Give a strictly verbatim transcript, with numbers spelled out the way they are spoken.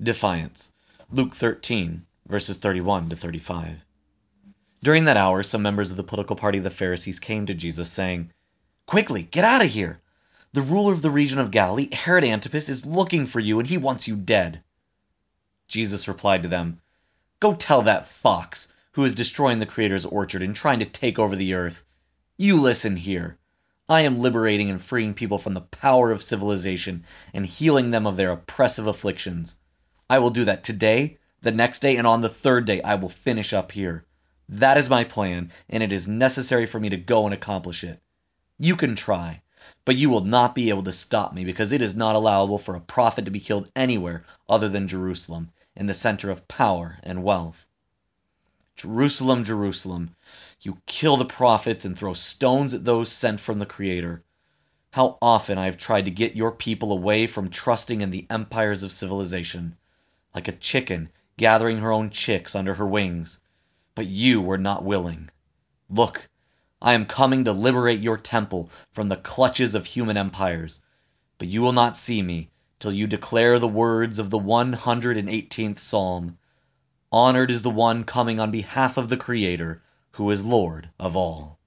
Defiance. Luke thirteen, verses thirty-one to thirty-five. During that hour, some members of the political party of the Pharisees came to Jesus, saying, "Quickly, get out of here! The ruler of the region of Galilee, Herod Antipas, is looking for you, and he wants you dead." Jesus replied to them, "Go tell that fox, who is destroying the Creator's orchard and trying to take over the earth. You listen here. I am liberating and freeing people from the power of civilization and healing them of their oppressive afflictions. I will do that today, the next day, and on the third day I will finish up here. That is my plan, and it is necessary for me to go and accomplish it. You can try, but you will not be able to stop me, because it is not allowable for a prophet to be killed anywhere other than Jerusalem, in the center of power and wealth. Jerusalem, Jerusalem, you kill the prophets and throw stones at those sent from the Creator. How often I have tried to get your people away from trusting in the empires of civilization, like a chicken gathering her own chicks under her wings. But you were not willing. Look, I am coming to liberate your temple from the clutches of human empires, but you will not see me till you declare the words of the one hundred eighteenth Psalm. Honored is the one coming on behalf of the Creator, who is Lord of all.